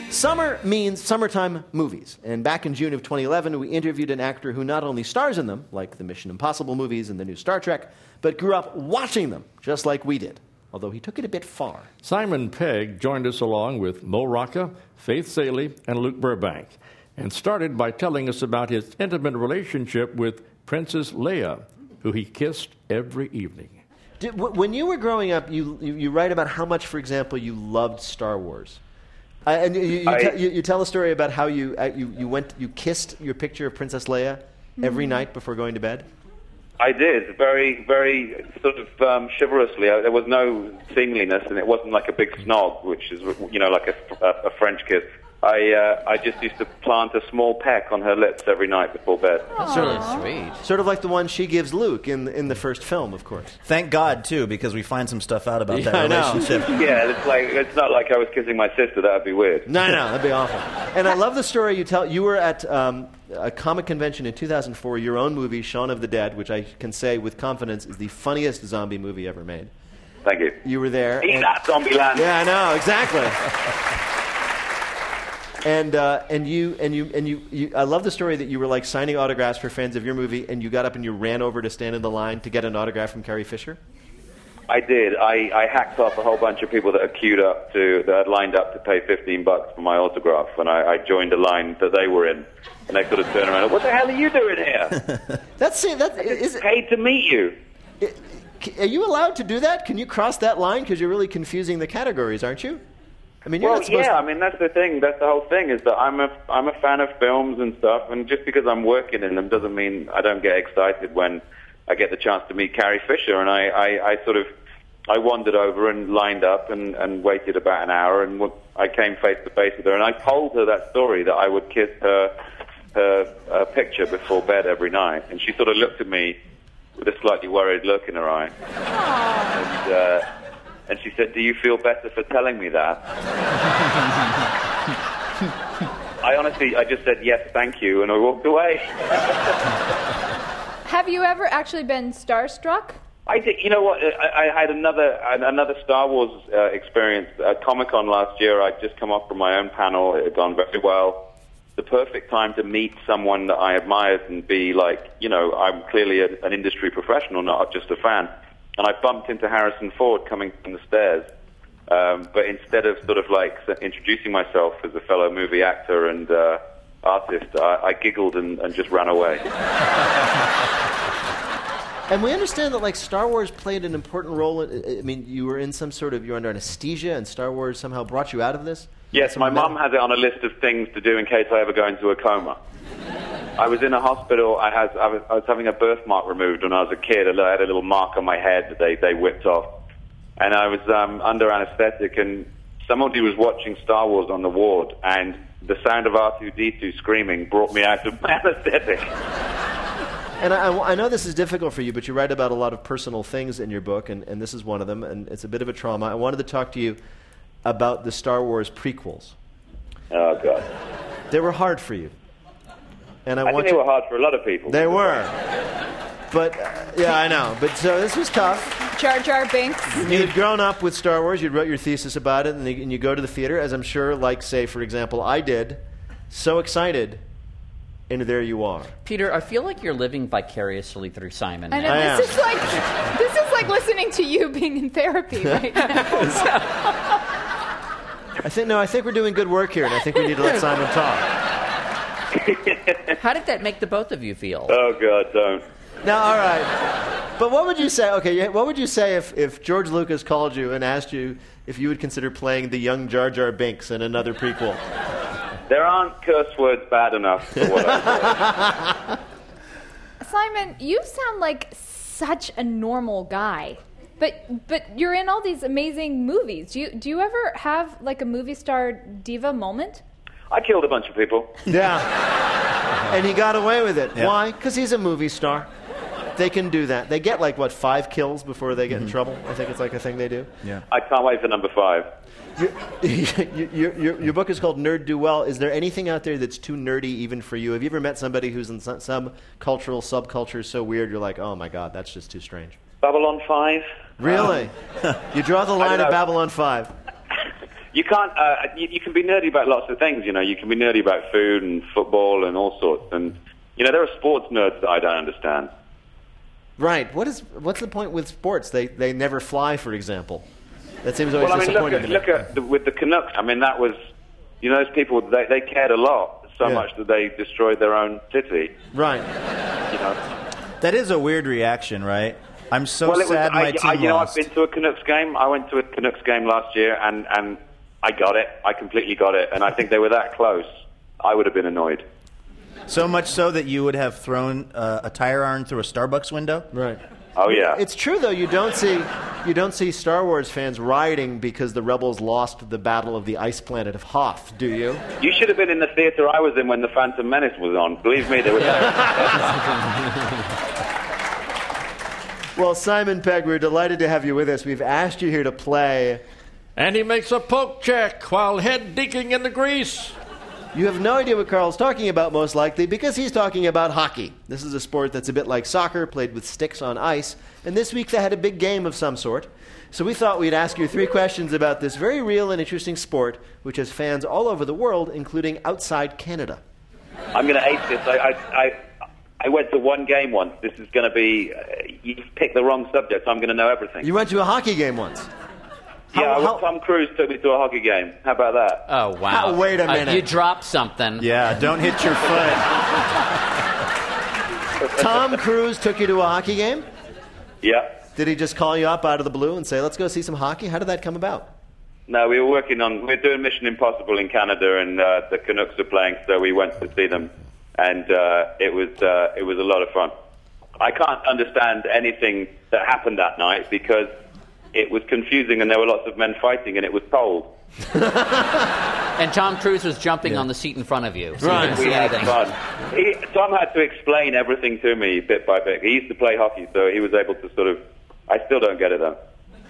Summer means summertime movies. And back in June of 2011, we interviewed an actor who not only stars in them, like the Mission Impossible movies and the new Star Trek, but grew up watching them, just like we did, although he took it a bit far. Simon Pegg joined us along with Mo Rocca, Faith Salie, and Luke Burbank, and started by telling us about his intimate relationship with Princess Leia, who he kissed every evening. When you were growing up, you write about how much, for example, you loved Star Wars. And you tell a story about how you kissed your picture of Princess Leia every night before going to bed. I did, very, very sort of chivalrously. There was no seemliness, and it wasn't like a big snog, which is, like a French kiss. I just used to plant a small peck on her lips every night before bed. That's really sweet. Sort of like the one she gives Luke in the first film, of course. Thank God, too, because we find some stuff out about that relationship. Yeah, it's not like I was kissing my sister. That would be weird. No, that'd be awful. And I love the story you tell. You were at a comic convention in 2004, your own movie, Shaun of the Dead, which I can say with confidence is the funniest zombie movie ever made. Thank you. You were there. Eat that, Zombieland. Yeah, I know, exactly. And you, I love the story that you were like signing autographs for fans of your movie, and you got up and you ran over to stand in the line to get an autograph from Carrie Fisher. I did. I hacked off a whole bunch of people that had lined up to pay $15 for my autograph, and I joined a line that they were in, and they sort of turned around. What the hell are you doing here? Is it paid to meet you? Are you allowed to do that? Can you cross that line? Because you're really confusing the categories, aren't you? I mean, you're not supposed to... I mean, that's the thing. That's the whole thing, is that I'm a fan of films and stuff, and just because I'm working in them doesn't mean I don't get excited when I get the chance to meet Carrie Fisher. And I wandered over and lined up and waited about an hour, and I came face to face with her, and I told her that story, that I would kiss her picture before bed every night, and she sort of looked at me with a slightly worried look in her eye. And she said, "Do you feel better for telling me that?" I just said, "Yes, thank you," and I walked away. Have you ever actually been starstruck? I did. You know what? I had another Star Wars experience at Comic-Con last year. I'd just come off from my own panel. It had gone very well. The perfect time to meet someone that I admired and be like, I'm clearly an industry professional, not just a fan. And I bumped into Harrison Ford coming from the stairs. But instead of sort of like introducing myself as a fellow movie actor and artist, I giggled and just ran away. And we understand that, like, Star Wars played an important role. I mean, you were under anesthesia, and Star Wars somehow brought you out of this? Yes, my mum has it on a list of things to do in case I ever go into a coma. I was in a hospital. I was having a birthmark removed when I was a kid. I had a little mark on my head that they whipped off. And I was under anesthetic, and somebody was watching Star Wars on the ward, and the sound of R2-D2 screaming brought me out of my anesthetic. And I know this is difficult for you, but you write about a lot of personal things in your book, and this is one of them, and it's a bit of a trauma. I wanted to talk to you about the Star Wars prequels. Oh, God. They were hard for you. And I think they were hard for a lot of people. They were. But, yeah, I know. But so this was tough. Jar Jar Binks. You'd grown up with Star Wars. You wrote your thesis about it, and you go to the theater, as I'm sure, like, say, for example, I did, so excited, and there you are. Peter, I feel like you're living vicariously through Simon. I know, this is like listening to you being in therapy right now. I think we're doing good work here, and I think we need to let Simon talk. How did that make the both of you feel? Oh, God, don't. Now, all right. But what would you say, what would you say if George Lucas called you and asked you if you would consider playing the young Jar Jar Binks in another prequel? There aren't curse words bad enough for what I say. Simon, you sound like such a normal guy. But you're in all these amazing movies. Do you ever have like a movie star diva moment? I killed a bunch of people. Yeah. And he got away with it. Yeah. Why? Because he's a movie star. They can do that. They get 5 kills before they get in trouble. I think it's like a thing they do. Yeah. I can't wait for number 5. Your book is called Nerd Do Well. Is there anything out there that's too nerdy even for you? Have you ever met somebody who's in some subculture so weird you're like, oh my God, that's just too strange? Babylon 5. Really? You draw the line at Babylon 5. You can't. You can be nerdy about lots of things. You know, you can be nerdy about food and football and all sorts. And you know, there are sports nerds that I don't understand. Right. What's the point with sports? They never fly, for example. That seems always disappointing. Look at with the Canucks. I mean, that was, you know, those people they cared a lot, so much that they destroyed their own city. Right. You know. That is a weird reaction, right? I'm so sad my team lost. You know, I've been to a Canucks game. I went to a Canucks game last year, and I got it. I completely got it. And I think they were that close. I would have been annoyed. So much so that you would have thrown a tire iron through a Starbucks window? Right. Oh, yeah. It's true, though. You don't see Star Wars fans rioting because the rebels lost the Battle of the Ice Planet of Hoth, do you? You should have been in the theater I was in when The Phantom Menace was on. Believe me, they were there. Well, Simon Pegg, we're delighted to have you with us. We've asked you here to play. And he makes a poke check while head digging in the grease. You have no idea what Carl's talking about, most likely, because he's talking about hockey. This is a sport that's a bit like soccer, played with sticks on ice. And this week they had a big game of some sort. So we thought we'd ask you 3 questions about this very real and interesting sport, which has fans all over the world, including outside Canada. I'm going to ace this. I went to one game once. This is going to be... you picked the wrong subject, so I'm going to know everything. You went to a hockey game once? Tom Cruise took me to a hockey game. How about that? Oh, wow. Wait a minute. You dropped something. Yeah, don't hit your foot. Tom Cruise took you to a hockey game? Yeah. Did he just call you up out of the blue and say, let's go see some hockey? How did that come about? No, we were doing Mission Impossible in Canada, and the Canucks were playing, so we went to see them. And it was a lot of fun. I can't understand anything that happened that night because it was confusing and there were lots of men fighting and it was cold. And Tom Cruise was jumping on the seat in front of you. So right. You didn't see anything. Fun. Tom had to explain everything to me bit by bit. He used to play hockey, so he was able to sort of... I still don't get it, though.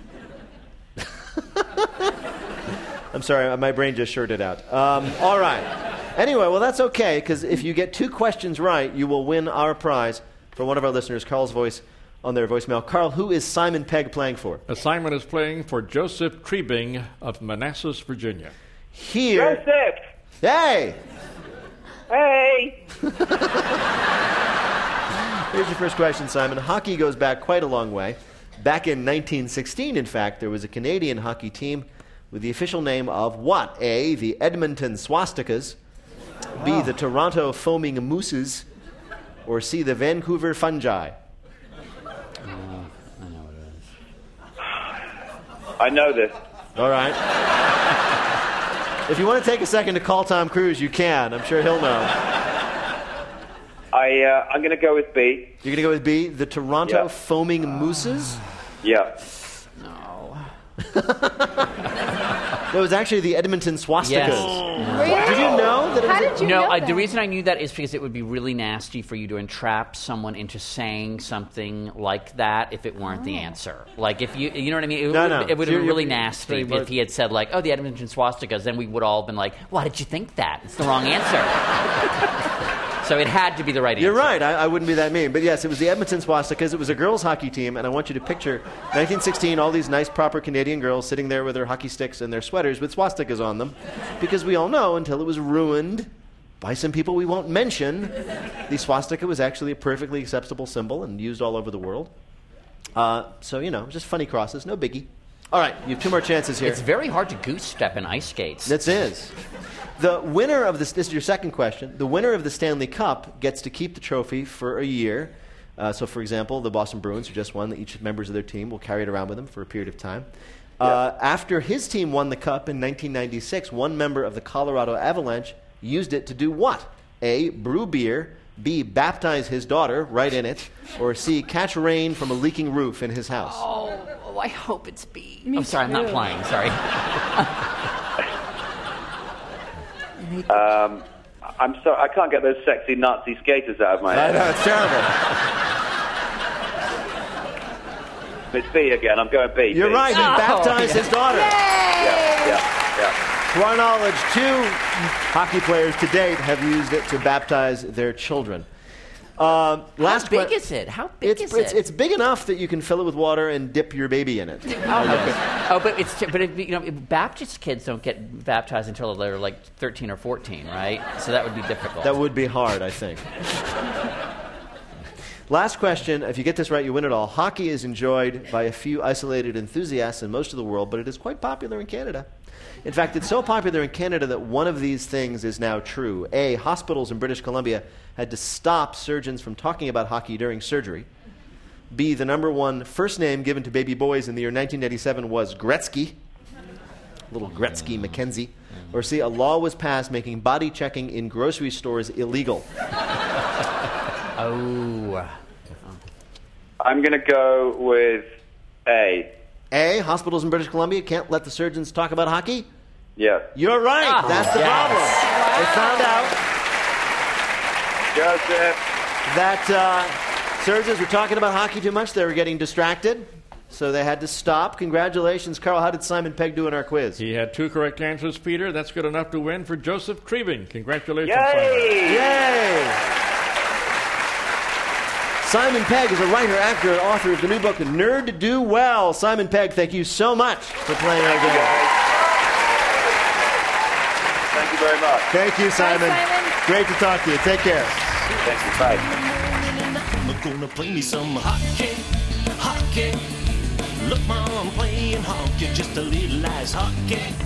I'm sorry, my brain just shorted out. All right. Anyway, well, that's okay, because if you get 2 questions right, you will win our prize for one of our listeners, Carl's voice on their voicemail. Carl, who is Simon Pegg playing for? Simon is playing for Joseph Trebing of Manassas, Virginia. Here. Joseph! Hey! Hey! Here's your first question, Simon. Hockey goes back quite a long way. Back in 1916, in fact, there was a Canadian hockey team with the official name of what? A, the Edmonton Swastikas, B, the Toronto Foaming Mooses, or C, the Vancouver Fungi? I know this. All right. If you want to take a second to call Tom Cruise, you can. I'm sure he'll know. I'm going to go with B. You're going to go with B, the Toronto Foaming Mooses? Yeah. No. No, it was actually the Edmonton Swastikas. Yes. Really? Did you know that it was... How did you know that? The reason I knew that is because it would be really nasty for you to entrap someone into saying something like that if it weren't the answer. Like, if you know what I mean? It would have been really nasty if he had said, like, oh, the Edmonton Swastikas, then we would all have been like, why did you think that? It's the wrong answer. So it had to be the right answer. You're right. I wouldn't be that mean. But yes, it was the Edmonton Swastikas. It was a girls' hockey team, and I want you to picture 1916, all these nice, proper Canadian girls sitting there with their hockey sticks and their sweaters with swastikas on them. Because we all know, until it was ruined by some people we won't mention, the swastika was actually a perfectly acceptable symbol and used all over the world. So, just funny crosses, no biggie. All right, you have 2 more chances here. It's very hard to goose step in ice skates. This is. The winner of this is your second question. The winner of the Stanley Cup gets to keep the trophy for a year. So, for example, the Boston Bruins, who just won, each members of their team will carry it around with them for a period of time. After his team won the Cup in 1996, one member of the Colorado Avalanche used it to do what? A, brew beer, B, baptize his daughter right in it, or C, catch rain from a leaking roof in his house. Oh, I hope it's B. Me Sorry, I'm not too. playing. Sorry. I'm sorry, I can't get those sexy Nazi skaters out of my head. I know, it's terrible. It's B again. I'm going B. You're B. right. He baptized his daughter. Yeah. To our knowledge, 2 hockey players to date have used it to baptize their children. How big is it? How big is it? It's big enough that you can fill it with water and dip your baby in it. Baptist kids don't get baptized until they're like 13 or 14, right? So that would be difficult. That would be hard, I think. Last question. If you get this right, you win it all. Hockey is enjoyed by a few isolated enthusiasts in most of the world, but it is quite popular in Canada. In fact, it's so popular in Canada that one of these things is now true. A, hospitals in British Columbia had to stop surgeons from talking about hockey during surgery. B, the number one first name given to baby boys in the year 1987 was Gretzky. Little Gretzky McKenzie. Or C, a law was passed making body checking in grocery stores illegal. Oh. I'm going to go with A. A, hospitals in British Columbia can't let the surgeons talk about hockey? Yes. You're right. That's the problem. They found out that surgeons were talking about hockey too much. They were getting distracted, so they had to stop. Congratulations, Carl. How did Simon Pegg do in our quiz? He had 2 correct answers, Peter. That's good enough to win for Joseph Treeving. Congratulations, Yay! Simon. Yay! Simon Pegg is a writer, actor, and author of the new book, Nerd Do Well. Simon Pegg, thank you so much for playing our game. Thank you very much. Thank you, Simon. Bye, Simon. Great to talk to you. Take care. Thank you. Bye. I'm gonna play me some hockey, hockey. Look, Mom, I'm playing hockey, just a little ice hockey.